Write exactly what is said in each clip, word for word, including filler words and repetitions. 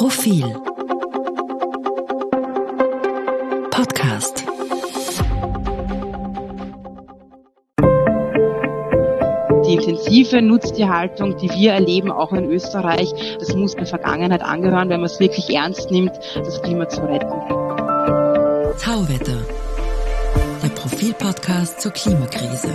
Profil Podcast. Die intensive Nutztierhaltung, die wir erleben, auch in Österreich, das muss der Vergangenheit angehören, wenn man es wirklich ernst nimmt, das Klima zu retten. Tauwetter, der Profil-Podcast zur Klimakrise.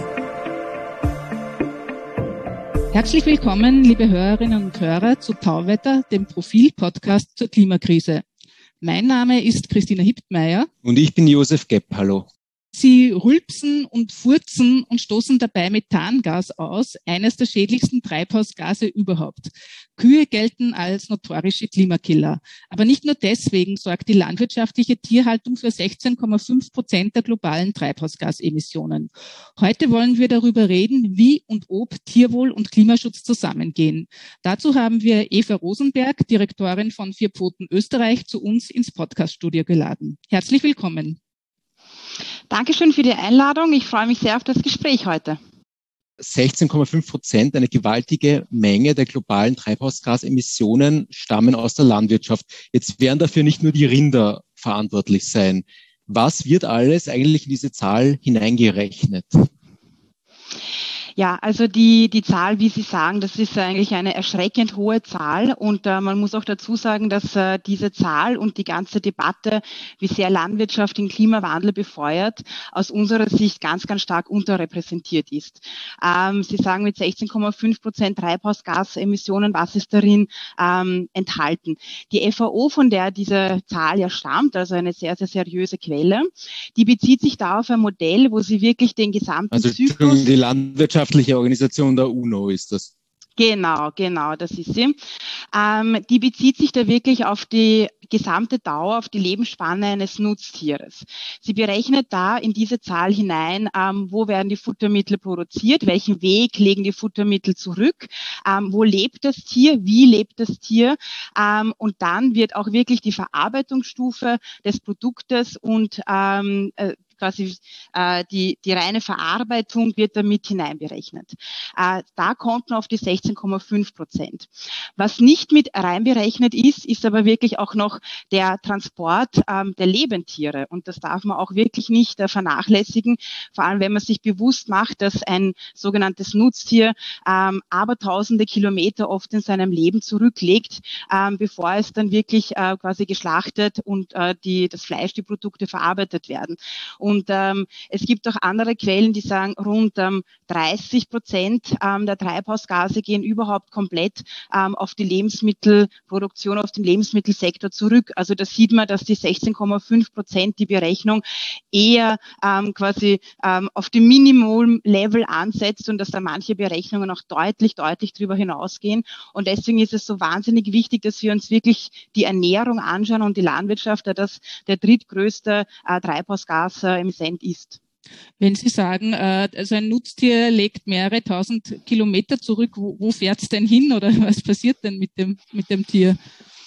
Herzlich willkommen, liebe Hörerinnen und Hörer, zu Tauwetter, dem Profil-Podcast zur Klimakrise. Mein Name ist Christina Hiptmeier. Und ich bin Josef Gepp, hallo. Sie rülpsen und furzen und stoßen dabei Methangas aus, eines der schädlichsten Treibhausgase überhaupt. Kühe gelten als notorische Klimakiller. Aber nicht nur deswegen sorgt die landwirtschaftliche Tierhaltung für sechzehn Komma fünf Prozent der globalen Treibhausgasemissionen. Heute wollen wir darüber reden, wie und ob Tierwohl und Klimaschutz zusammengehen. Dazu haben wir Eva Rosenberg, Direktorin von Vier Pfoten Österreich, zu uns ins Podcaststudio geladen. Herzlich willkommen. Dankeschön für die Einladung. Ich freue mich sehr auf das Gespräch heute. sechzehn Komma fünf Prozent, eine gewaltige Menge der globalen Treibhausgasemissionen stammen aus der Landwirtschaft. Jetzt werden dafür nicht nur die Rinder verantwortlich sein. Was wird alles eigentlich in diese Zahl hineingerechnet? Ja, also die die Zahl, wie Sie sagen, das ist eigentlich eine erschreckend hohe Zahl und äh, man muss auch dazu sagen, dass äh, diese Zahl und die ganze Debatte, wie sehr Landwirtschaft den Klimawandel befeuert, aus unserer Sicht ganz, ganz stark unterrepräsentiert ist. Ähm, Sie sagen mit sechzehn Komma fünf Prozent Treibhausgasemissionen, was ist darin ähm, enthalten? Die F A O, von der diese Zahl ja stammt, also eine sehr, sehr seriöse Quelle, die bezieht sich da auf ein Modell, wo sie wirklich den gesamten also, Zyklus... die Landwirtschaft Organisation der UNO ist das. Genau, genau, das ist sie. Ähm, die bezieht sich da wirklich auf die gesamte Dauer, auf die Lebensspanne eines Nutztieres. Sie berechnet da in diese Zahl hinein, ähm, wo werden die Futtermittel produziert, welchen Weg legen die Futtermittel zurück, ähm, wo lebt das Tier, wie lebt das Tier, ähm, und dann wird auch wirklich die Verarbeitungsstufe des Produktes und ähm, äh, quasi äh, die, die reine Verarbeitung wird damit hineinberechnet. Äh, da kommt man auf die sechzehn Komma fünf Prozent. Was nicht mit reinberechnet ist, ist aber wirklich auch noch der Transport ähm, der Lebendtiere. Und das darf man auch wirklich nicht äh, vernachlässigen, vor allem wenn man sich bewusst macht, dass ein sogenanntes Nutztier ähm, abertausende Kilometer oft in seinem Leben zurücklegt, ähm, bevor es dann wirklich äh, quasi geschlachtet und äh, die, das Fleisch, die Produkte verarbeitet werden. Und ähm, es gibt auch andere Quellen, die sagen, rund ähm, dreißig Prozent ähm, der Treibhausgase gehen überhaupt komplett ähm, auf die Lebensmittelproduktion, auf den Lebensmittelsektor zurück. Also da sieht man, dass die sechzehn Komma fünf Prozent die Berechnung eher ähm, quasi ähm, auf dem Minimum-Level ansetzt und dass da manche Berechnungen auch deutlich, deutlich darüber hinausgehen. Und deswegen ist es so wahnsinnig wichtig, dass wir uns wirklich die Ernährung anschauen und die Landwirtschaft, da das der drittgrößte äh, Treibhausgas äh, Emittent ist. Wenn Sie sagen, äh, also ein Nutztier legt mehrere tausend Kilometer zurück, wo, wo fährt es denn hin oder was passiert denn mit dem, mit dem Tier?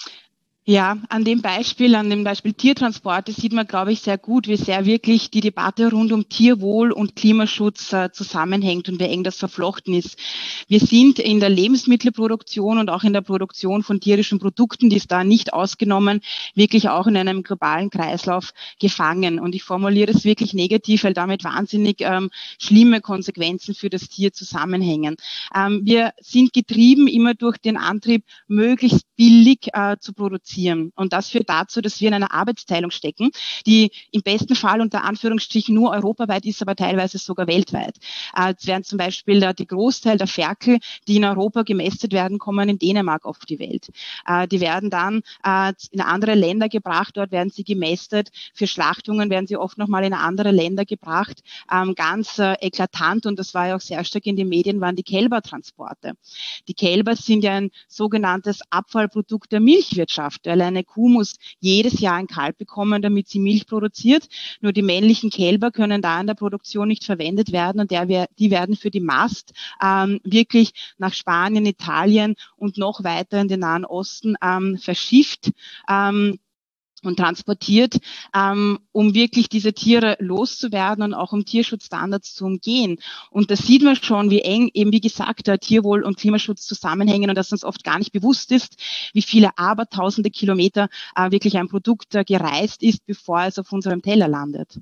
Ja, an dem Beispiel, an dem Beispiel Tiertransporte sieht man, glaube ich, sehr gut, wie sehr wirklich die Debatte rund um Tierwohl und Klimaschutz äh, zusammenhängt und wie eng das verflochten ist. Wir sind in der Lebensmittelproduktion und auch in der Produktion von tierischen Produkten, die ist da nicht ausgenommen, wirklich auch in einem globalen Kreislauf gefangen. Und ich formuliere es wirklich negativ, weil damit wahnsinnig ähm, schlimme Konsequenzen für das Tier zusammenhängen. Ähm, wir sind getrieben immer durch den Antrieb, möglichst billig äh, zu produzieren. Und das führt dazu, dass wir in einer Arbeitsteilung stecken, die im besten Fall unter Anführungsstrichen nur europaweit ist, aber teilweise sogar weltweit. Äh, es werden zum Beispiel äh, die Großteil der Ferkel, die in Europa gemästet werden, kommen in Dänemark auf die Welt. Äh, die werden dann äh, in andere Länder gebracht, dort werden sie gemästet. Für Schlachtungen werden sie oft nochmal in andere Länder gebracht. Ähm, ganz äh, eklatant, und das war ja auch sehr stark in den Medien, waren die Kälbertransporte. Die Kälber sind ja ein sogenanntes Abfallprodukt der Milchwirtschaft, weil eine Kuh muss jedes Jahr ein Kalb bekommen, damit sie Milch produziert. Nur die männlichen Kälber können da in der Produktion nicht verwendet werden und der, die werden für die Mast ähm, wirklich nach Spanien, Italien und noch weiter in den Nahen Osten ähm, verschifft. Ähm, und transportiert, ähm, um wirklich diese Tiere loszuwerden und auch um Tierschutzstandards zu umgehen. Und da sieht man schon, wie eng eben, wie gesagt, der Tierwohl und Klimaschutz zusammenhängen und dass uns oft gar nicht bewusst ist, wie viele abertausende Kilometer äh, wirklich ein Produkt äh, gereist ist, bevor es auf unserem Teller landet.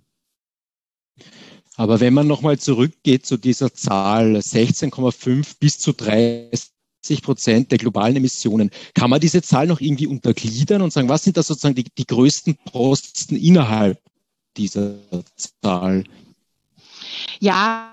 Aber wenn man nochmal zurückgeht zu dieser Zahl sechzehn Komma fünf bis zu dreißig Prozent der globalen Emissionen. Kann man diese Zahl noch irgendwie untergliedern und sagen, was sind da sozusagen die, die größten Posten innerhalb dieser Zahl? Ja,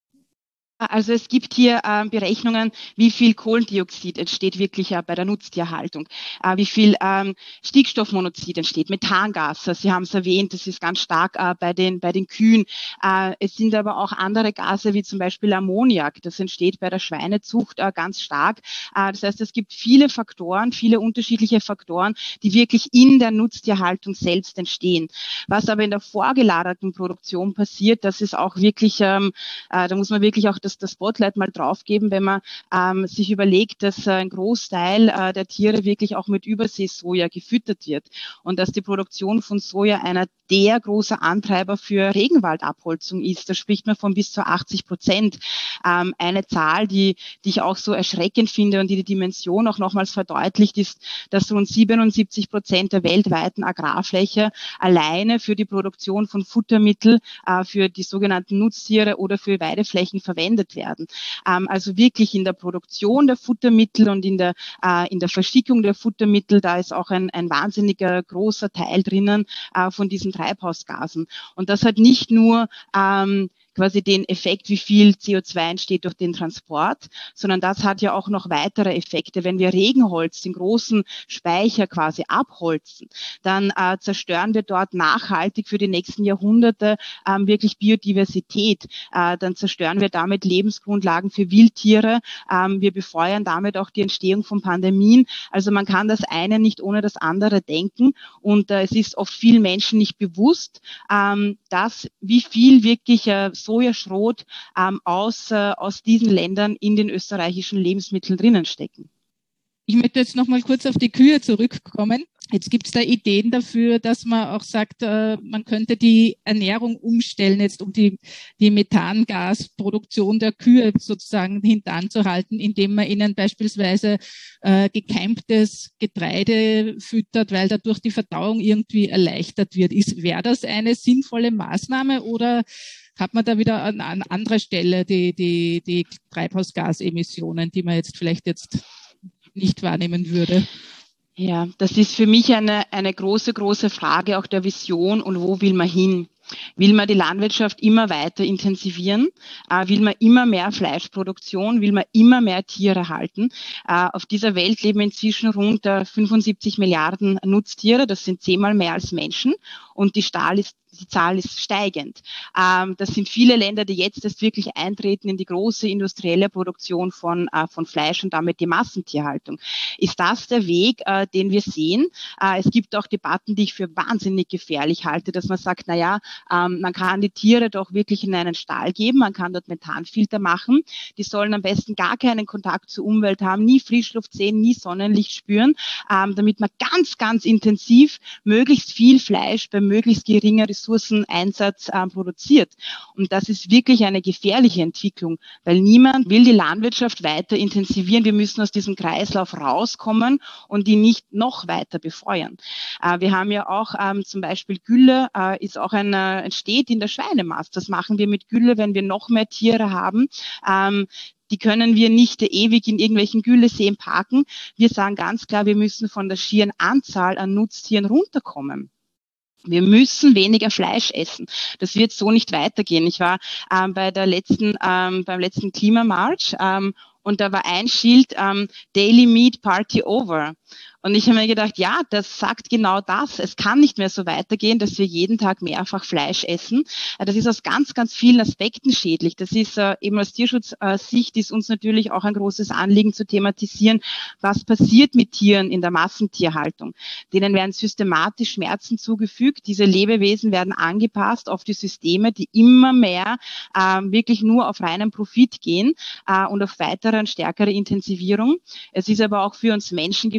also es gibt hier äh, Berechnungen, wie viel Kohlendioxid entsteht wirklich äh, bei der Nutztierhaltung, äh, wie viel ähm, Stickstoffmonoxid entsteht, Methangas, Sie haben es erwähnt, das ist ganz stark äh, bei den bei den Kühen. Äh, es sind aber auch andere Gase wie zum Beispiel Ammoniak, das entsteht bei der Schweinezucht äh, ganz stark. Äh, das heißt, es gibt viele Faktoren, viele unterschiedliche Faktoren, die wirklich in der Nutztierhaltung selbst entstehen. Was aber in der vorgelagerten Produktion passiert, das ist auch wirklich, ähm, äh, da muss man wirklich auch das das Spotlight mal draufgeben, wenn man ähm, sich überlegt, dass äh, ein Großteil äh, der Tiere wirklich auch mit Überseesoja gefüttert wird und dass die Produktion von Soja einer der große Antreiber für Regenwaldabholzung ist. Da spricht man von bis zu achtzig Prozent. Ähm, eine Zahl, die, die ich auch so erschreckend finde und die die Dimension auch nochmals verdeutlicht, ist, dass rund siebenundsiebzig Prozent der weltweiten Agrarfläche alleine für die Produktion von Futtermittel äh, für die sogenannten Nutztiere oder für Weideflächen verwendet werden. Ähm, also wirklich in der Produktion der Futtermittel und in der, äh, in der Verschickung der Futtermittel, da ist auch ein, ein wahnsinniger großer Teil drinnen äh, von diesen Treibhausgasen. Und das hat nicht nur ähm, quasi den Effekt, wie viel C O zwei entsteht durch den Transport, sondern das hat ja auch noch weitere Effekte. Wenn wir Regenholz, den großen Speicher quasi abholzen, dann äh, zerstören wir dort nachhaltig für die nächsten Jahrhunderte ähm, wirklich Biodiversität. Äh, dann zerstören wir damit Lebensgrundlagen für Wildtiere. Ähm, wir befeuern damit auch die Entstehung von Pandemien. Also man kann das eine nicht ohne das andere denken. Und äh, es ist oft vielen Menschen nicht bewusst, ähm, dass wie viel wirklich äh, Sojaschrot ähm, aus, äh, aus diesen Ländern in den österreichischen Lebensmitteln drinnen stecken. Ich möchte jetzt noch mal kurz auf die Kühe zurückkommen. Jetzt gibt es da Ideen dafür, dass man auch sagt, äh, man könnte die Ernährung umstellen, jetzt um die, die Methangasproduktion der Kühe sozusagen hintanzuhalten, indem man ihnen beispielsweise äh, gekeimtes Getreide füttert, weil dadurch die Verdauung irgendwie erleichtert wird. Ist, wäre das eine sinnvolle Maßnahme oder hat man da wieder an, an anderer Stelle die, die, die Treibhausgasemissionen, die man jetzt vielleicht jetzt nicht wahrnehmen würde? Ja, das ist für mich eine, eine große, große Frage auch der Vision und wo will man hin? Will man die Landwirtschaft immer weiter intensivieren? Äh, will man immer mehr Fleischproduktion? Will man immer mehr Tiere halten? Äh, auf dieser Welt leben inzwischen rund äh, fünfundsiebzig Milliarden Nutztiere. Das sind zehnmal mehr als Menschen. Und die Stahl ist die Zahl ist steigend. Ähm, das sind viele Länder, die jetzt erst wirklich eintreten in die große industrielle Produktion von, äh, von Fleisch und damit die Massentierhaltung. Ist das der Weg, äh, den wir sehen? Äh, es gibt auch Debatten, die ich für wahnsinnig gefährlich halte, dass man sagt, na ja, ähm, man kann die Tiere doch wirklich in einen Stall geben, man kann dort Methanfilter machen. Die sollen am besten gar keinen Kontakt zur Umwelt haben, nie Frischluft sehen, nie Sonnenlicht spüren, ähm, damit man ganz, ganz intensiv möglichst viel Fleisch bei möglichst geringer Ressourceneinsatz äh, produziert. Und das ist wirklich eine gefährliche Entwicklung, weil niemand will die Landwirtschaft weiter intensivieren. Wir müssen aus diesem Kreislauf rauskommen und die nicht noch weiter befeuern. Äh, wir haben ja auch ähm, zum Beispiel Gülle, äh, ist auch ein, äh, entsteht in der Schweinemast. Das machen wir mit Gülle, wenn wir noch mehr Tiere haben. Ähm, Die können wir nicht ewig in irgendwelchen Gülleseen parken. Wir sagen ganz klar, wir müssen von der schieren Anzahl an Nutztieren runterkommen. Wir müssen weniger Fleisch essen. Das wird so nicht weitergehen. Ich war ähm, bei der letzten, ähm, beim letzten Klimamarsch ähm, und da war ein Schild, ähm, Daily Meat Party Over. Und ich habe mir gedacht, ja, das sagt genau das. Es kann nicht mehr so weitergehen, dass wir jeden Tag mehrfach Fleisch essen. Das ist aus ganz, ganz vielen Aspekten schädlich. Das ist äh, eben aus Tierschutzsicht ist uns natürlich auch ein großes Anliegen zu thematisieren, was passiert mit Tieren in der Massentierhaltung. Denen werden systematisch Schmerzen zugefügt. Diese Lebewesen werden angepasst auf die Systeme, die immer mehr äh, wirklich nur auf reinen Profit gehen äh, und auf weitere und stärkere Intensivierung. Es ist aber auch für uns Menschen gefährlich.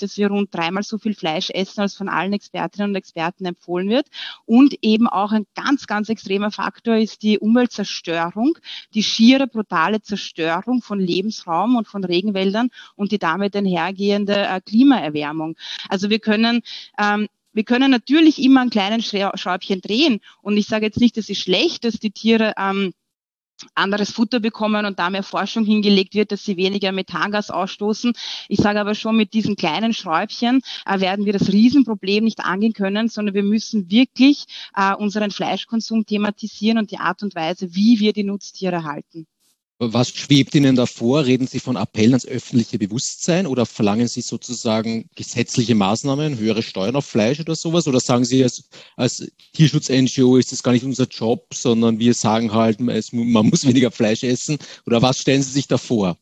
dass wir rund dreimal so viel Fleisch essen, als von allen Expertinnen und Experten empfohlen wird. Und eben auch ein ganz, ganz extremer Faktor ist die Umweltzerstörung, die schiere, brutale Zerstörung von Lebensraum und von Regenwäldern und die damit einhergehende äh, Klimaerwärmung. Also wir können ähm, Wir können natürlich immer ein kleines Schräubchen drehen. Und ich sage jetzt nicht, es ist schlecht, dass die Tiere ähm, anderes Futter bekommen und da mehr Forschung hingelegt wird, dass sie weniger Methangas ausstoßen. Ich sage aber schon, mit diesen kleinen Schräubchen äh, werden wir das Riesenproblem nicht angehen können, sondern wir müssen wirklich äh, unseren Fleischkonsum thematisieren und die Art und Weise, wie wir die Nutztiere halten. Was schwebt Ihnen davor? Reden Sie von Appellen ans öffentliche Bewusstsein oder verlangen Sie sozusagen gesetzliche Maßnahmen, höhere Steuern auf Fleisch oder sowas? Oder sagen Sie, als, als Tierschutz-N G O ist das gar nicht unser Job, sondern wir sagen halt, es, man muss weniger Fleisch essen? Oder was stellen Sie sich da vor?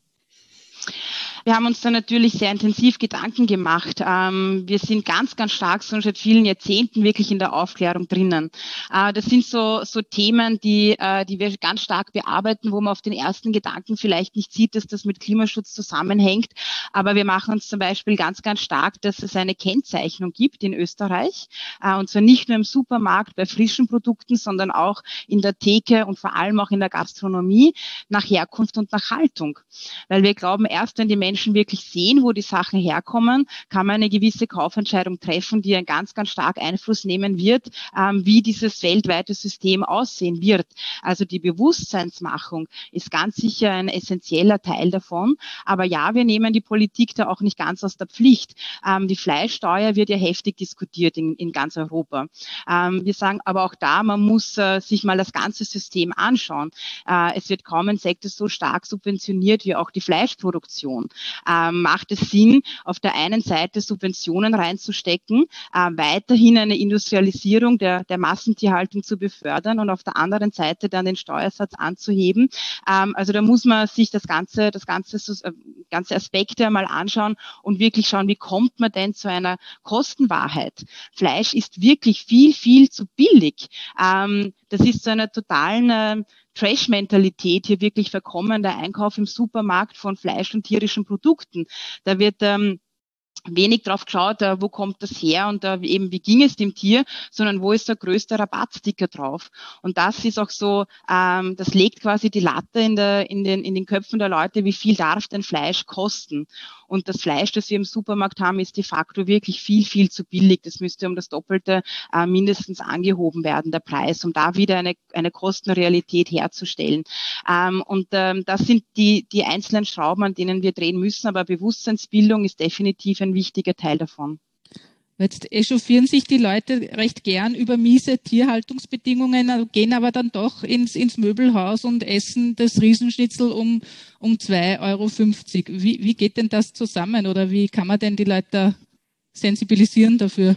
Wir haben uns da natürlich sehr intensiv Gedanken gemacht. Ähm, wir sind ganz, ganz stark schon seit vielen Jahrzehnten wirklich in der Aufklärung drinnen. Äh, das sind so, so Themen, die, äh, die wir ganz stark bearbeiten, wo man auf den ersten Gedanken vielleicht nicht sieht, dass das mit Klimaschutz zusammenhängt. Aber wir machen uns zum Beispiel ganz, ganz stark, dass es eine Kennzeichnung gibt in Österreich. Äh, und zwar nicht nur im Supermarkt bei frischen Produkten, sondern auch in der Theke und vor allem auch in der Gastronomie nach Herkunft und nach Haltung. Weil wir glauben, erst wenn die Menschen Menschen wirklich sehen, wo die Sachen herkommen, kann man eine gewisse Kaufentscheidung treffen, die einen ganz, ganz stark Einfluss nehmen wird, ähm, wie dieses weltweite System aussehen wird. Also die Bewusstseinsmachung ist ganz sicher ein essentieller Teil davon. Aber ja, wir nehmen die Politik da auch nicht ganz aus der Pflicht. Ähm, die Fleischsteuer wird ja heftig diskutiert in, in ganz Europa. Ähm, wir sagen aber auch da, man muss äh, sich mal das ganze System anschauen. Äh, es wird kaum ein Sektor so stark subventioniert wie auch die Fleischproduktion. Ähm, macht es Sinn, auf der einen Seite Subventionen reinzustecken, äh, weiterhin eine Industrialisierung der, der Massentierhaltung zu befördern und auf der anderen Seite dann den Steuersatz anzuheben. Ähm, also da muss man sich das ganze, das ganze, äh, ganze Aspekte einmal anschauen und wirklich schauen, wie kommt man denn zu einer Kostenwahrheit? Fleisch ist wirklich viel, viel zu billig. Ähm, das ist zu einer totalen äh, Trash-Mentalität hier wirklich verkommen, der Einkauf im Supermarkt von Fleisch und tierischen Produkten. Da wird ähm, wenig drauf geschaut, äh, wo kommt das her und äh, eben wie ging es dem Tier, sondern wo ist der größte Rabattsticker drauf. Und das ist auch so, ähm, das legt quasi die Latte in, der, in, den, in den Köpfen der Leute, wie viel darf denn Fleisch kosten. Und das Fleisch, das wir im Supermarkt haben, ist de facto wirklich viel, viel zu billig. Das müsste um das Doppelte äh, mindestens angehoben werden, der Preis, um da wieder eine, eine Kostenrealität herzustellen. Ähm, und ähm, das sind die, die einzelnen Schrauben, an denen wir drehen müssen. Aber Bewusstseinsbildung ist definitiv ein wichtiger Teil davon. Jetzt echauffieren sich die Leute recht gern über miese Tierhaltungsbedingungen, gehen aber dann doch ins, ins Möbelhaus und essen das Riesenschnitzel um, um zwei Euro fünfzig. Wie, wie geht denn das zusammen oder wie kann man denn die Leute sensibilisieren dafür?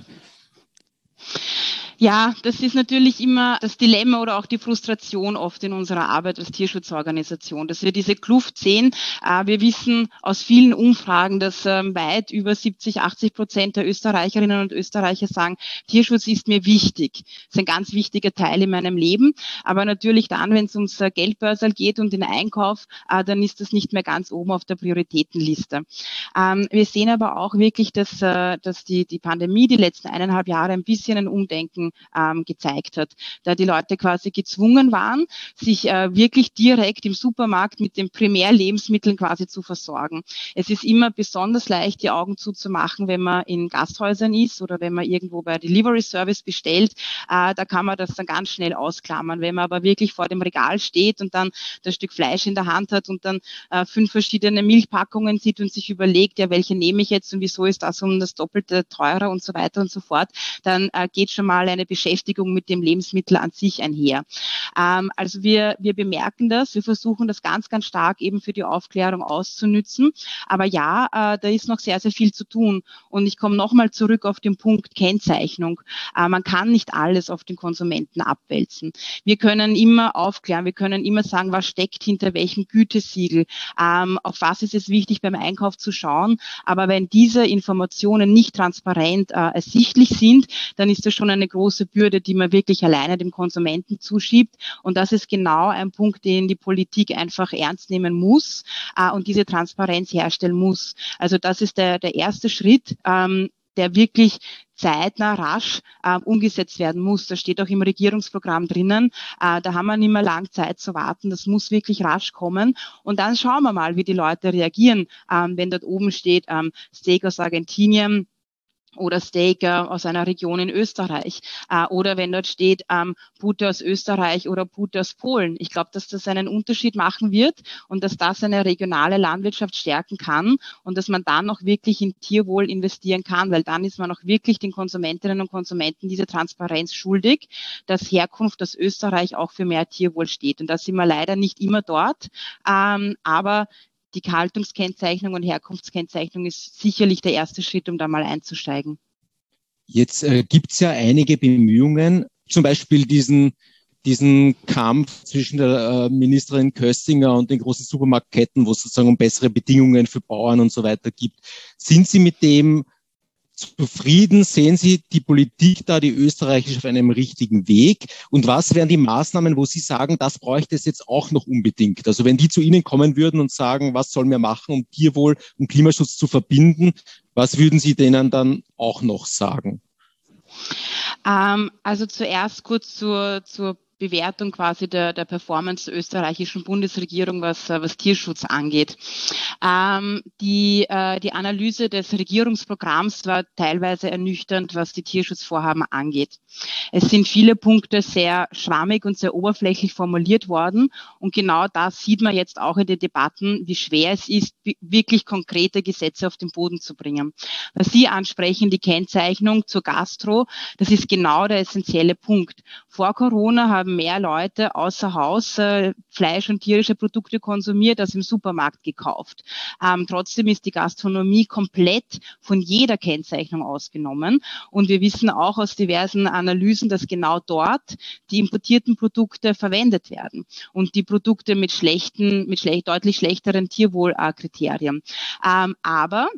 Ja, das ist natürlich immer das Dilemma oder auch die Frustration oft in unserer Arbeit als Tierschutzorganisation, dass wir diese Kluft sehen. Wir wissen aus vielen Umfragen, dass weit über siebzig, achtzig Prozent der Österreicherinnen und Österreicher sagen, Tierschutz ist mir wichtig. Das ist ein ganz wichtiger Teil in meinem Leben. Aber natürlich dann, wenn es ums Geldbörsel geht und den Einkauf, dann ist das nicht mehr ganz oben auf der Prioritätenliste. Wir sehen aber auch wirklich, dass, dass die, die Pandemie die letzten eineinhalb Jahre ein bisschen ein Umdenken ähm, gezeigt hat, da die Leute quasi gezwungen waren, sich äh, wirklich direkt im Supermarkt mit den Primärlebensmitteln quasi zu versorgen. Es ist immer besonders leicht, die Augen zuzumachen, wenn man in Gasthäusern ist oder wenn man irgendwo bei Delivery Service bestellt, äh, da kann man das dann ganz schnell ausklammern. Wenn man aber wirklich vor dem Regal steht und dann das Stück Fleisch in der Hand hat und dann äh, fünf verschiedene Milchpackungen sieht und sich überlegt, ja, welche nehme ich jetzt und wieso ist das um das Doppelte teurer und so weiter und so fort, dann äh, geht schon mal eine Beschäftigung mit dem Lebensmittel an sich einher. Ähm, also wir, wir bemerken das, wir versuchen das ganz, ganz stark eben für die Aufklärung auszunützen. Aber ja, äh, da ist noch sehr, sehr viel zu tun. Und ich komme nochmal zurück auf den Punkt Kennzeichnung. Äh, man kann nicht alles auf den Konsumenten abwälzen. Wir können immer aufklären, wir können immer sagen, was steckt hinter welchem Gütesiegel, ähm, auf was ist es wichtig beim Einkauf zu schauen. Aber wenn diese Informationen nicht transparent äh, ersichtlich sind, dann ist das schon eine große große Bürde, die man wirklich alleine dem Konsumenten zuschiebt. Und das ist genau ein Punkt, den die Politik einfach ernst nehmen muss äh, und diese Transparenz herstellen muss. Also das ist der, der erste Schritt, ähm, der wirklich zeitnah, rasch äh, umgesetzt werden muss. Das steht auch im Regierungsprogramm drinnen. Äh, da haben wir nicht mehr lang Zeit zu warten. Das muss wirklich rasch kommen. Und dann schauen wir mal, wie die Leute reagieren, ähm, wenn dort oben steht, ähm, Steak aus Argentinien oder Steak äh, aus einer Region in Österreich. Äh, oder wenn dort steht, ähm, Pute aus Österreich oder Pute aus Polen. Ich glaube, dass das einen Unterschied machen wird und dass das eine regionale Landwirtschaft stärken kann und dass man dann auch wirklich in Tierwohl investieren kann, weil dann ist man auch wirklich den Konsumentinnen und Konsumenten diese Transparenz schuldig, dass Herkunft aus Österreich auch für mehr Tierwohl steht. Und da sind wir leider nicht immer dort, ähm, aber die Haltungskennzeichnung und Herkunftskennzeichnung ist sicherlich der erste Schritt, um da mal einzusteigen. Jetzt äh, gibt es ja einige Bemühungen, zum Beispiel diesen, diesen Kampf zwischen der äh, Ministerin Köstinger und den großen Supermarktketten, wo es sozusagen um bessere Bedingungen für Bauern und so weiter gibt. Sind Sie mit dem zufrieden? Sehen Sie die Politik da, die österreichische, auf einem richtigen Weg? Und was wären die Maßnahmen, wo Sie sagen, das bräuchte es jetzt auch noch unbedingt? Also wenn die zu Ihnen kommen würden und sagen, was sollen wir machen, um Tierwohl und Klimaschutz zu verbinden, was würden Sie denen dann auch noch sagen? Ähm, also zuerst kurz zur, zur Bewertung quasi der, der Performance der österreichischen Bundesregierung, was, was Tierschutz angeht. Ähm, die, äh, die Analyse des Regierungsprogramms war teilweise ernüchternd, was die Tierschutzvorhaben angeht. Es sind viele Punkte sehr schwammig und sehr oberflächlich formuliert worden und genau das sieht man jetzt auch in den Debatten, wie schwer es ist, wirklich konkrete Gesetze auf den Boden zu bringen. Was Sie ansprechen, die Kennzeichnung zur Gastro, das ist genau der essentielle Punkt. Vor Corona haben mehr Leute außer Haus äh, Fleisch und tierische Produkte konsumiert als im Supermarkt gekauft. Ähm, trotzdem ist die Gastronomie komplett von jeder Kennzeichnung ausgenommen. Und wir wissen auch aus diversen Analysen, dass genau dort die importierten Produkte verwendet werden. Und die Produkte mit schlechten, mit schlecht, deutlich schlechteren Tierwohlkriterien. Ähm, aber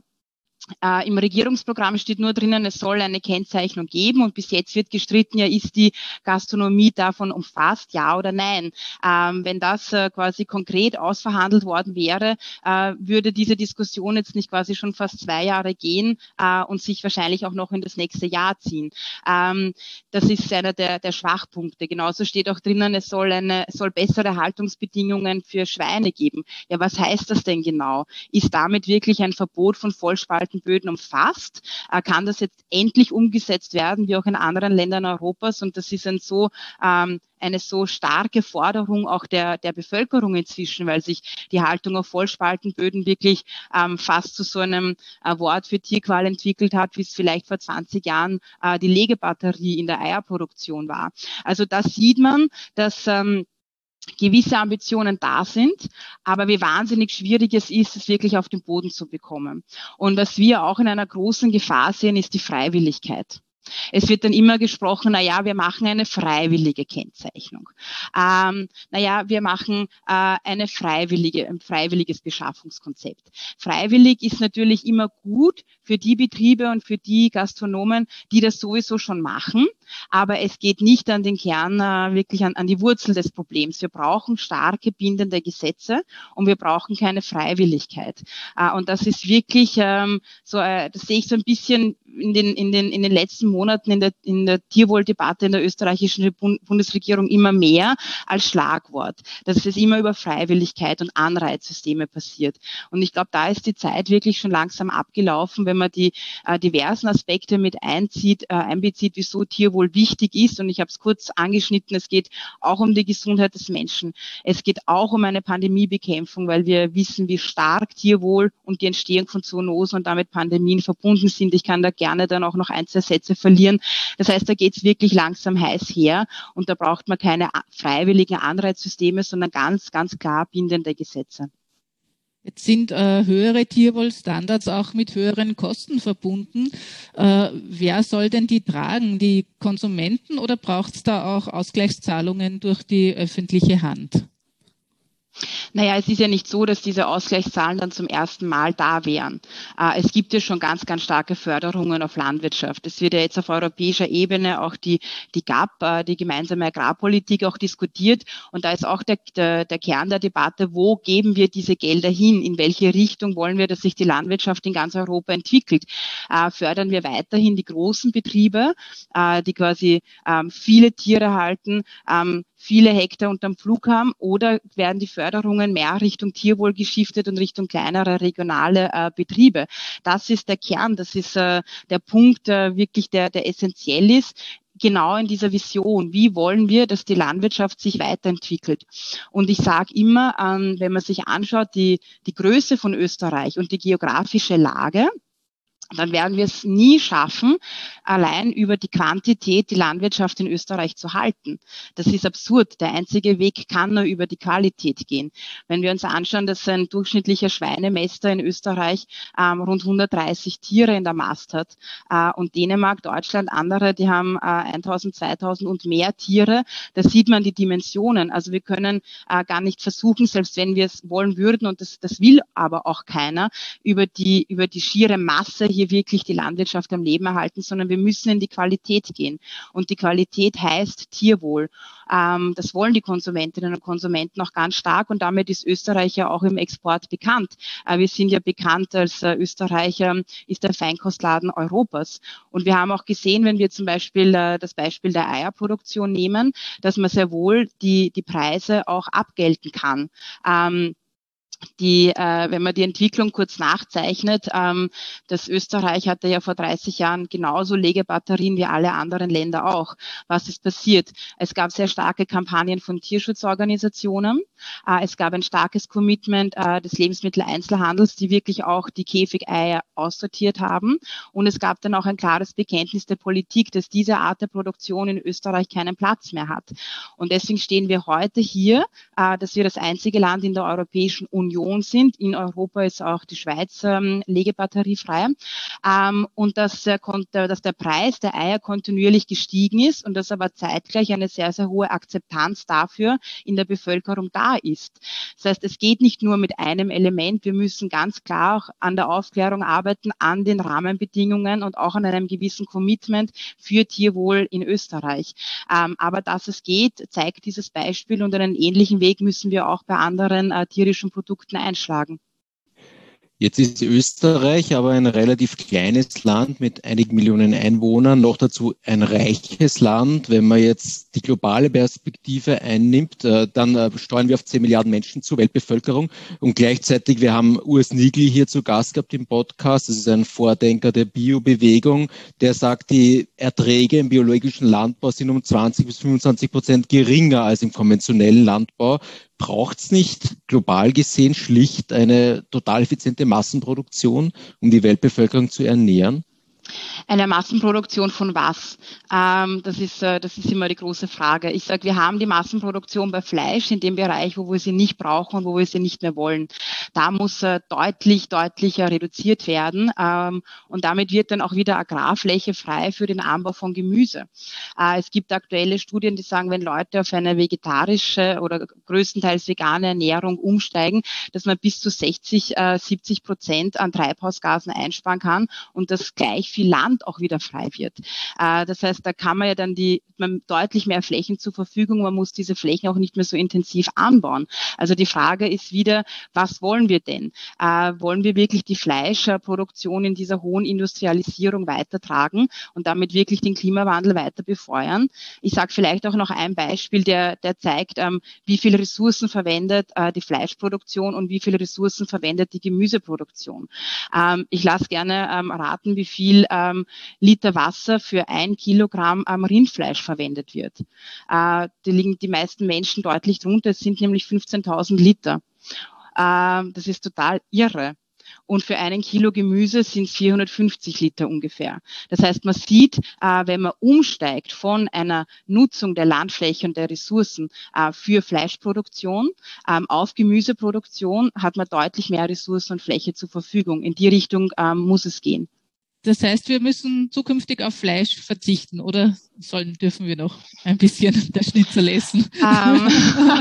Äh, Im Regierungsprogramm steht nur drinnen, es soll eine Kennzeichnung geben und bis jetzt wird gestritten, ja, ist die Gastronomie davon umfasst, ja oder nein. Ähm, wenn das äh, quasi konkret ausverhandelt worden wäre, äh, würde diese Diskussion jetzt nicht quasi schon fast zwei Jahre gehen äh, und sich wahrscheinlich auch noch in das nächste Jahr ziehen. Ähm, das ist einer der, der Schwachpunkte. Genauso steht auch drinnen, es soll, eine, es soll bessere Haltungsbedingungen für Schweine geben. Ja, was heißt das denn genau? Ist damit wirklich ein Verbot von Vollspalten Böden umfasst, äh, kann das jetzt endlich umgesetzt werden, wie auch in anderen Ländern Europas. Und das ist ein so, ähm, eine so starke Forderung auch der, der Bevölkerung inzwischen, weil sich die Haltung auf Vollspaltenböden wirklich ähm, fast zu so einem äh, Wort für Tierqual entwickelt hat, wie es vielleicht vor zwanzig Jahren äh, die Legebatterie in der Eierproduktion war. Also da sieht man, dass ähm, gewisse Ambitionen da sind, aber wie wahnsinnig schwierig es ist, es wirklich auf den Boden zu bekommen. Und was wir auch in einer großen Gefahr sehen, ist die Freiwilligkeit. Es wird dann immer gesprochen, na ja, wir machen eine freiwillige Kennzeichnung. Ähm, na ja, wir machen äh, eine freiwillige, ein freiwilliges Beschaffungskonzept. Freiwillig ist natürlich immer gut für die Betriebe und für die Gastronomen, die das sowieso schon machen. Aber es geht nicht an den Kern, äh, wirklich an, an die Wurzel des Problems. Wir brauchen starke, bindende Gesetze und wir brauchen keine Freiwilligkeit. Äh, und das ist wirklich ähm, so, äh, das sehe ich so ein bisschen in den, in den, in den letzten Monaten in der, in der Tierwohldebatte in der österreichischen Bundesregierung immer mehr als Schlagwort, dass es immer über Freiwilligkeit und Anreizsysteme passiert. Und ich glaube, da ist die Zeit wirklich schon langsam abgelaufen, wenn man die äh, diversen Aspekte mit einzieht, äh, einbezieht, wieso Tierwohl wichtig ist. Und ich habe es kurz angeschnitten, es geht auch um die Gesundheit des Menschen. Es geht auch um eine Pandemiebekämpfung, weil wir wissen, wie stark Tierwohl und die Entstehung von Zoonosen und damit Pandemien verbunden sind. Ich kann da gerne dann auch noch ein, zwei Sätze verlieren. Das heißt, da geht es wirklich langsam heiß her und da braucht man keine freiwilligen Anreizsysteme, sondern ganz, ganz klar bindende Gesetze. Jetzt sind äh, höhere Tierwohlstandards auch mit höheren Kosten verbunden. Äh, wer soll denn die tragen? Die Konsumenten oder braucht es da auch Ausgleichszahlungen durch die öffentliche Hand? Naja, es ist ja nicht so, dass diese Ausgleichszahlen dann zum ersten Mal da wären. Äh, es gibt ja schon ganz, ganz starke Förderungen auf Landwirtschaft. Es wird ja jetzt auf europäischer Ebene auch die, die G A P, äh, die gemeinsame Agrarpolitik, auch diskutiert. Und da ist auch der, der, der Kern der Debatte, wo geben wir diese Gelder hin? In welche Richtung wollen wir, dass sich die Landwirtschaft in ganz Europa entwickelt? Äh, fördern wir weiterhin die großen Betriebe, äh, die quasi ähm, viele Tiere halten, ähm, viele Hektar unterm Pflug haben, oder werden die Förderungen mehr Richtung Tierwohl geschiftet und Richtung kleinere regionale äh, Betriebe? Das ist der Kern, das ist äh, der Punkt äh, wirklich, der, der essentiell ist, genau in dieser Vision. Wie wollen wir, dass die Landwirtschaft sich weiterentwickelt? Und ich sage immer, ähm, wenn man sich anschaut, die, die Größe von Österreich und die geografische Lage, dann werden wir es nie schaffen, allein über die Quantität die Landwirtschaft in Österreich zu halten. Das ist absurd. Der einzige Weg kann nur über die Qualität gehen. Wenn wir uns anschauen, dass ein durchschnittlicher Schweinemäster in Österreich ähm, rund hundertdreißig Tiere in der Mast hat äh, und Dänemark, Deutschland, andere, die haben äh, eintausend, zweitausend und mehr Tiere, da sieht man die Dimensionen. Also wir können äh, gar nicht versuchen, selbst wenn wir es wollen würden, und das, das will aber auch keiner, über die, über die schiere Masse hier wirklich die Landwirtschaft am Leben erhalten, sondern wir müssen in die Qualität gehen. Und die Qualität heißt Tierwohl. Ähm, das wollen die Konsumentinnen und Konsumenten auch ganz stark, und damit ist Österreich ja auch im Export bekannt. Äh, wir sind ja bekannt als äh, Österreicher, ist der Feinkostladen Europas. Und wir haben auch gesehen, wenn wir zum Beispiel äh, das Beispiel der Eierproduktion nehmen, dass man sehr wohl die, die Preise auch abgelten kann. Ähm, Die, äh, wenn man die Entwicklung kurz nachzeichnet, ähm, das Österreich hatte ja vor dreißig Jahren genauso Legebatterien wie alle anderen Länder auch. Was ist passiert? Es gab sehr starke Kampagnen von Tierschutzorganisationen. Äh, es gab ein starkes Commitment äh, des Lebensmitteleinzelhandels, die wirklich auch die Käfigeier aussortiert haben. Und es gab dann auch ein klares Bekenntnis der Politik, dass diese Art der Produktion in Österreich keinen Platz mehr hat. Und deswegen stehen wir heute hier, äh, dass wir das einzige Land in der Europäischen Union Union sind. In Europa ist auch die Schweiz ähm, legebatteriefrei. Ähm, und dass, äh, dass der Preis der Eier kontinuierlich gestiegen ist und dass aber zeitgleich eine sehr, sehr hohe Akzeptanz dafür in der Bevölkerung da ist. Das heißt, es geht nicht nur mit einem Element. Wir müssen ganz klar auch an der Aufklärung arbeiten, an den Rahmenbedingungen und auch an einem gewissen Commitment für Tierwohl in Österreich. Ähm, aber dass es geht, zeigt dieses Beispiel, und einen ähnlichen Weg müssen wir auch bei anderen äh, tierischen Produkten einschlagen. Jetzt ist Österreich aber ein relativ kleines Land mit einigen Millionen Einwohnern, noch dazu ein reiches Land. Wenn man jetzt die globale Perspektive einnimmt, dann steuern wir auf zehn Milliarden Menschen zu, Weltbevölkerung. Und gleichzeitig, wir haben Urs Nigli hier zu Gast gehabt im Podcast. Das ist ein Vordenker der Biobewegung, der sagt, die Erträge im biologischen Landbau sind um zwanzig bis fünfundzwanzig Prozent geringer als im konventionellen Landbau. Braucht es nicht global gesehen schlicht eine total effiziente Massenproduktion, um die Weltbevölkerung zu ernähren? Eine Massenproduktion von was? Ähm, das ist, äh, das ist immer die große Frage. Ich sage, wir haben die Massenproduktion bei Fleisch in dem Bereich, wo wir sie nicht brauchen und wo wir sie nicht mehr wollen. Da muss äh, deutlich, deutlicher reduziert werden. Ähm, und damit wird dann auch wieder Agrarfläche frei für den Anbau von Gemüse. Äh, es gibt aktuelle Studien, die sagen, wenn Leute auf eine vegetarische oder größtenteils vegane Ernährung umsteigen, dass man bis zu sechzig, siebzig Prozent an Treibhausgasen einsparen kann und das gleich viel Land auch wieder frei wird. Äh, das heißt, da kann man ja dann die, man deutlich mehr Flächen zur Verfügung, man muss diese Flächen auch nicht mehr so intensiv anbauen. Also die Frage ist wieder, was wollen wir denn? Äh, wollen wir wirklich die Fleischproduktion in dieser hohen Industrialisierung weitertragen und damit wirklich den Klimawandel weiter befeuern? Ich sage vielleicht auch noch ein Beispiel, der, der zeigt, ähm, wie viel Ressourcen verwendet äh, die Fleischproduktion und wie viele Ressourcen verwendet die Gemüseproduktion. Ähm, ich lasse gerne ähm, raten, wie viel ähm, Liter Wasser für ein Kilogramm ähm, Rindfleisch verwendet wird. Äh, die liegen die meisten Menschen deutlich drunter. Es sind nämlich fünfzehntausend Liter. Äh, das ist total irre. Und für einen Kilo Gemüse sind es vierhundertfünfzig Liter ungefähr. Das heißt, man sieht, äh, wenn man umsteigt von einer Nutzung der Landfläche und der Ressourcen äh, für Fleischproduktion ähm, auf Gemüseproduktion, hat man deutlich mehr Ressourcen und Fläche zur Verfügung. In die Richtung ähm, muss es gehen. Das heißt, wir müssen zukünftig auf Fleisch verzichten oder sollen, dürfen wir noch ein bisschen der Schnitzel essen? Ähm,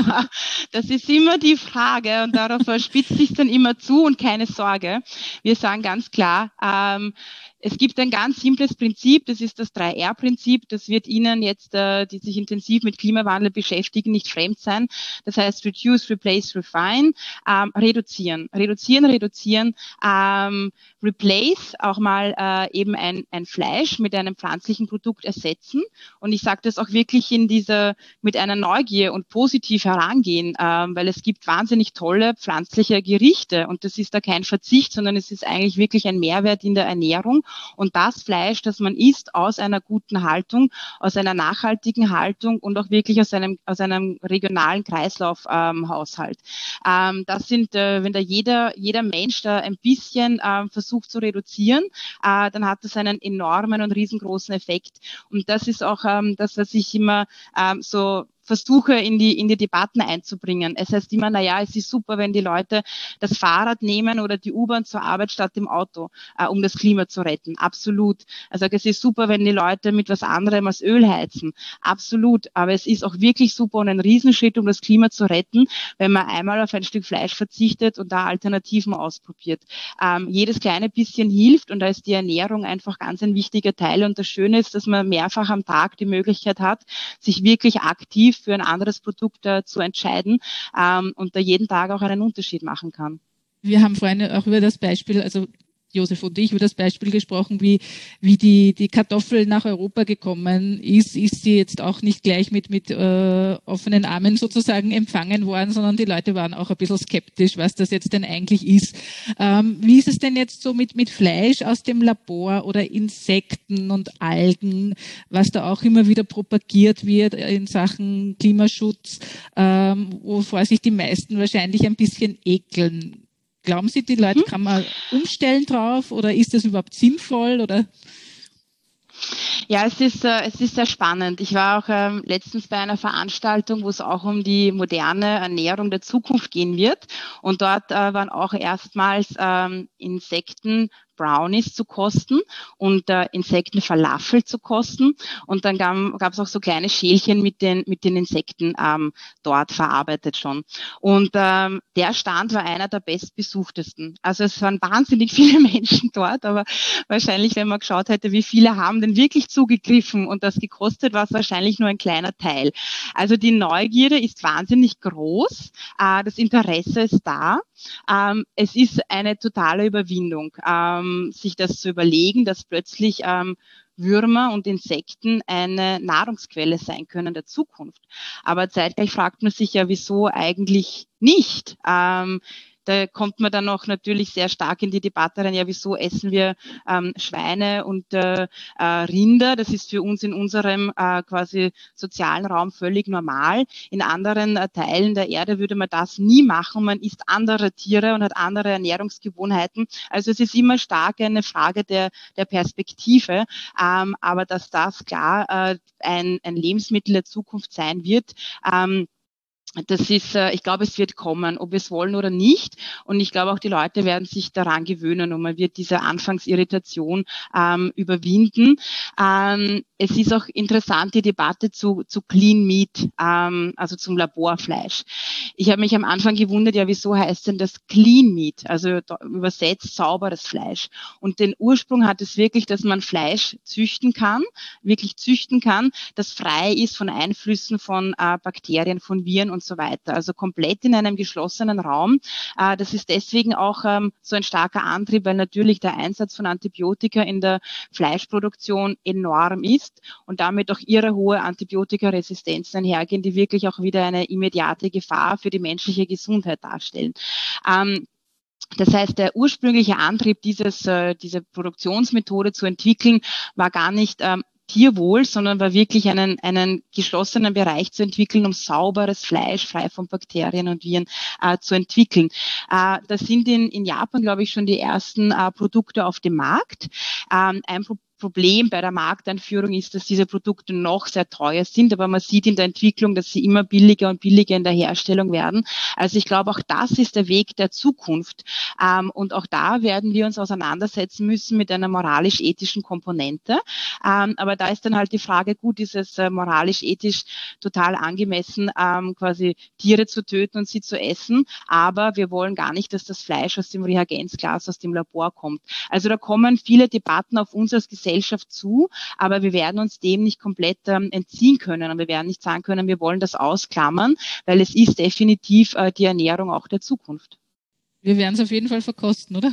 das ist immer die Frage und darauf spitzt sich dann immer zu und keine Sorge. Wir sagen ganz klar, ähm, es gibt ein ganz simples Prinzip, das ist das drei R Prinzip. Das wird Ihnen jetzt, äh, die sich intensiv mit Klimawandel beschäftigen, nicht fremd sein. Das heißt Reduce, Replace, Refine, ähm, reduzieren, reduzieren, reduzieren, ähm, Replace, auch mal äh, eben ein, ein Fleisch mit einem pflanzlichen Produkt ersetzen. Und ich sage das auch wirklich in dieser, mit einer Neugier und positiv herangehen, ähm, weil es gibt wahnsinnig tolle pflanzliche Gerichte und das ist da kein Verzicht, sondern es ist eigentlich wirklich ein Mehrwert in der Ernährung. Und das Fleisch, das man isst, aus einer guten Haltung, aus einer nachhaltigen Haltung und auch wirklich aus einem, aus einem regionalen Kreislaufhaushalt. Ähm, ähm, das sind, äh, wenn da jeder, jeder Mensch da ein bisschen äh, versucht zu reduzieren, äh, dann hat das einen enormen und riesengroßen Effekt. Und das ist auch ähm, das, was ich immer ähm, so versuche in die, in die Debatten einzubringen. Es heißt immer, na ja, es ist super, wenn die Leute das Fahrrad nehmen oder die U-Bahn zur Arbeit statt dem Auto, äh, um das Klima zu retten. Absolut. Also es ist super, wenn die Leute mit was anderem als Öl heizen. Absolut. Aber es ist auch wirklich super und ein Riesenschritt, um das Klima zu retten, wenn man einmal auf ein Stück Fleisch verzichtet und da Alternativen ausprobiert. Ähm, jedes kleine bisschen hilft und da ist die Ernährung einfach ganz ein wichtiger Teil. Und das Schöne ist, dass man mehrfach am Tag die Möglichkeit hat, sich wirklich aktiv für ein anderes Produkt äh, zu entscheiden ähm, und da jeden Tag auch einen Unterschied machen kann. Wir haben vorhin auch über das Beispiel, also Josef und ich, über das Beispiel gesprochen, wie, wie die, die Kartoffel nach Europa gekommen ist. Ist sie jetzt auch nicht gleich mit, mit äh, offenen Armen sozusagen empfangen worden, sondern die Leute waren auch ein bisschen skeptisch, was das jetzt denn eigentlich ist. Ähm, wie ist es denn jetzt so mit, mit Fleisch aus dem Labor oder Insekten und Algen, was da auch immer wieder propagiert wird in Sachen Klimaschutz, ähm, wovor sich die meisten wahrscheinlich ein bisschen ekeln? Glauben Sie, die Leute, kann man umstellen drauf oder ist das überhaupt sinnvoll oder? Ja, es ist, äh, es ist sehr spannend. Ich war auch ähm, letztens bei einer Veranstaltung, wo es auch um die moderne Ernährung der Zukunft gehen wird. Und dort äh, waren auch erstmals ähm, Insekten Brownies zu kosten und äh, Insektenfalafel zu kosten. Und dann gab es auch so kleine Schälchen mit den, mit den Insekten ähm, dort verarbeitet schon. Und ähm, der Stand war einer der bestbesuchtesten. Also es waren wahnsinnig viele Menschen dort, aber wahrscheinlich, wenn man geschaut hätte, wie viele haben denn wirklich zugegriffen und das gekostet, war es wahrscheinlich nur ein kleiner Teil. Also die Neugierde ist wahnsinnig groß, äh, das Interesse ist da. Ähm, es ist eine totale Überwindung, ähm, sich das zu überlegen, dass plötzlich ähm, Würmer und Insekten eine Nahrungsquelle sein können der Zukunft. Aber zeitgleich fragt man sich ja, wieso eigentlich nicht? Ähm, Da kommt man dann auch natürlich sehr stark in die Debatte rein, ja, wieso essen wir ähm, Schweine und äh, äh, Rinder? Das ist für uns in unserem äh, quasi sozialen Raum völlig normal. In anderen äh, Teilen der Erde würde man das nie machen. Man isst andere Tiere und hat andere Ernährungsgewohnheiten. Also es ist immer stark eine Frage der, der Perspektive. Ähm, aber dass das klar äh, ein, ein Lebensmittel der Zukunft sein wird, ähm, das ist, ich glaube, es wird kommen, ob wir es wollen oder nicht. Und ich glaube auch, die Leute werden sich daran gewöhnen und man wird diese Anfangsirritation ähm, überwinden. Ähm, es ist auch interessant, die Debatte zu, zu Clean Meat, ähm, also zum Laborfleisch. Ich habe mich am Anfang gewundert, ja, wieso heißt denn das Clean Meat, also übersetzt sauberes Fleisch. Und den Ursprung hat es wirklich, dass man Fleisch züchten kann, wirklich züchten kann, das frei ist von Einflüssen von äh, Bakterien, von Viren und so weiter. Also komplett in einem geschlossenen Raum. Äh, das ist deswegen auch ähm, so ein starker Antrieb, weil natürlich der Einsatz von Antibiotika in der Fleischproduktion enorm ist und damit auch ihre hohe Antibiotikaresistenz einhergehen, die wirklich auch wieder eine immediate Gefahr für die menschliche Gesundheit darstellen. Ähm, Das heißt, der ursprüngliche Antrieb, dieses, äh, diese Produktionsmethode zu entwickeln, war gar nicht ähm, Tierwohl, sondern war wirklich einen, einen geschlossenen Bereich zu entwickeln, um sauberes Fleisch, frei von Bakterien und Viren äh, zu entwickeln. Äh, da sind in, in Japan, glaube ich, schon die ersten äh, Produkte auf dem Markt. Ähm, ein Pro Problem bei der Markteinführung ist, dass diese Produkte noch sehr teuer sind, aber man sieht in der Entwicklung, dass sie immer billiger und billiger in der Herstellung werden. Also ich glaube, auch das ist der Weg der Zukunft. Ähm, und auch da werden wir uns auseinandersetzen müssen mit einer moralisch-ethischen Komponente. Ähm, aber da ist dann halt die Frage, gut, ist es äh, moralisch-ethisch total angemessen, ähm, quasi Tiere zu töten und sie zu essen, aber wir wollen gar nicht, dass das Fleisch aus dem Reagenzglas, aus dem Labor kommt. Also da kommen viele Debatten auf uns als Gesellschaft zu, aber wir werden uns dem nicht komplett ähm, entziehen können und wir werden nicht sagen können, wir wollen das ausklammern, weil es ist definitiv äh, die Ernährung auch der Zukunft. Wir werden es auf jeden Fall verkosten, oder?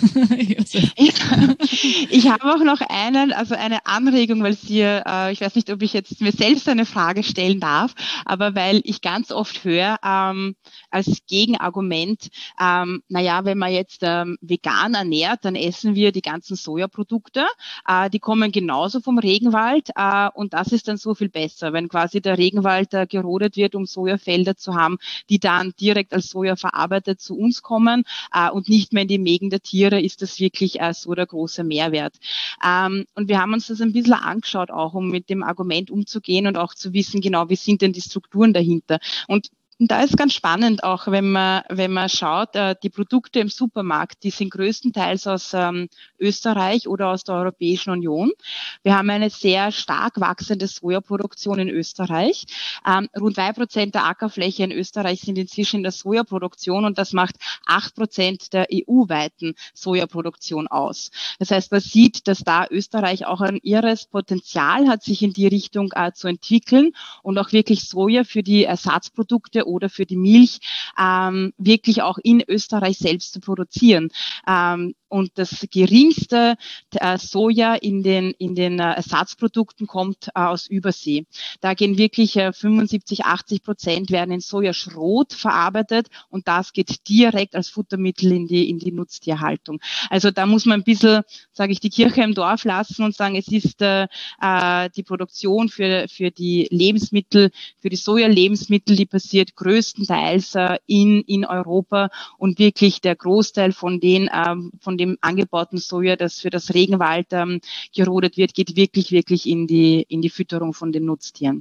Ich habe auch noch einen, also eine Anregung, weil Sie, äh, ich weiß nicht, ob ich jetzt mir selbst eine Frage stellen darf, aber weil ich ganz oft höre, ähm, als Gegenargument, ähm, naja, wenn man jetzt ähm, vegan ernährt, dann essen wir die ganzen Sojaprodukte, äh, die kommen genauso vom Regenwald äh, und das ist dann so viel besser, wenn quasi der Regenwald äh, gerodet wird, um Sojafelder zu haben, die dann direkt als Soja verarbeitet zu uns kommen, Uh, und nicht mehr in die Mägen der Tiere, ist das wirklich uh, so der große Mehrwert. Um, und wir haben uns das ein bisschen angeschaut, auch um mit dem Argument umzugehen und auch zu wissen, genau, wie sind denn die Strukturen dahinter. Und Und da ist ganz spannend auch, wenn man, wenn man schaut, äh, die Produkte im Supermarkt, die sind größtenteils aus ähm, Österreich oder aus der Europäischen Union. Wir haben eine sehr stark wachsende Sojaproduktion in Österreich. Ähm, rund zwei Prozent der Ackerfläche in Österreich sind inzwischen in der Sojaproduktion und das macht acht Prozent der E U-weiten Sojaproduktion aus. Das heißt, man sieht, dass da Österreich auch ein irres Potenzial hat, sich in die Richtung äh, zu entwickeln und auch wirklich Soja für die Ersatzprodukte oder für die Milch ähm, wirklich auch in Österreich selbst zu produzieren. Ähm, und das geringste äh, Soja in den, in den äh, Ersatzprodukten kommt äh, aus Übersee. Da gehen wirklich äh, fünfundsiebzig, achtzig Prozent werden in Sojaschrot verarbeitet und das geht direkt als Futtermittel in die, in die Nutztierhaltung. Also da muss man ein bisschen, sage ich, die Kirche im Dorf lassen und sagen, es ist äh, die Produktion für, für die Lebensmittel, für die Soja-Lebensmittel, die passiert größtenteils äh, in, in Europa und wirklich der Großteil von den, ähm, von dem angebauten Soja, das für das Regenwald ähm, gerodet wird, geht wirklich, wirklich in die, in die Fütterung von den Nutztieren.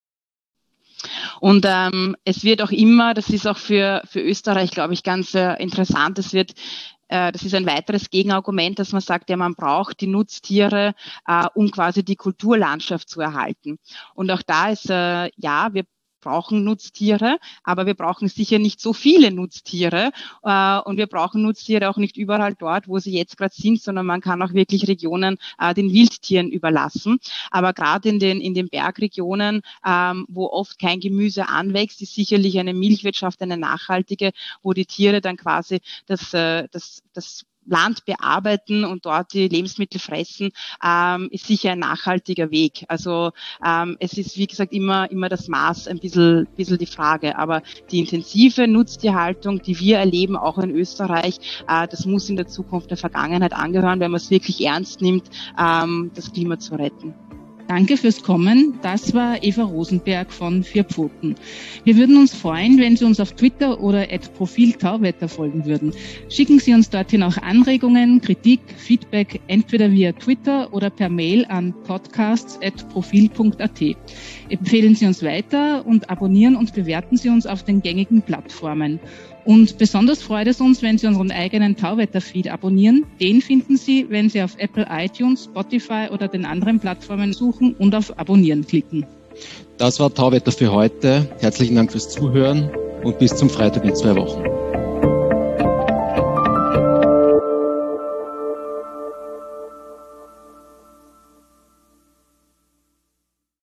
Und ähm, es wird auch immer, das ist auch für, für Österreich, glaube ich, ganz äh, interessant, es wird äh, das ist ein weiteres Gegenargument, dass man sagt, ja, man braucht die Nutztiere, äh, um quasi die Kulturlandschaft zu erhalten. Und auch da ist, äh, ja, wir brauchen Nutztiere, aber wir brauchen sicher nicht so viele Nutztiere äh, und wir brauchen Nutztiere auch nicht überall dort, wo sie jetzt gerade sind, sondern man kann auch wirklich Regionen äh, den Wildtieren überlassen. Aber gerade in den in den Bergregionen, ähm, wo oft kein Gemüse anwächst, ist sicherlich eine Milchwirtschaft eine nachhaltige, wo die Tiere dann quasi das äh, das das Land bearbeiten und dort die Lebensmittel fressen, ähm, ist sicher ein nachhaltiger Weg. Also ähm, es ist, wie gesagt, immer immer das Maß ein bisschen, bisschen die Frage. Aber die intensive Nutztierhaltung, die wir erleben, auch in Österreich, äh, das muss in der Zukunft der Vergangenheit angehören, wenn man es wirklich ernst nimmt, ähm, das Klima zu retten. Danke fürs Kommen. Das war Eva Rosenberg von Vier Pfoten. Wir würden uns freuen, wenn Sie uns auf Twitter oder at Profil Tauwetter folgen würden. Schicken Sie uns dorthin auch Anregungen, Kritik, Feedback, entweder via Twitter oder per Mail an podcasts at profil punkt at. Empfehlen Sie uns weiter und abonnieren und bewerten Sie uns auf den gängigen Plattformen. Und besonders freut es uns, wenn Sie unseren eigenen Tauwetter-Feed abonnieren. Den finden Sie, wenn Sie auf Apple iTunes, Spotify oder den anderen Plattformen suchen und auf Abonnieren klicken. Das war Tauwetter für heute. Herzlichen Dank fürs Zuhören und bis zum Freitag in zwei Wochen.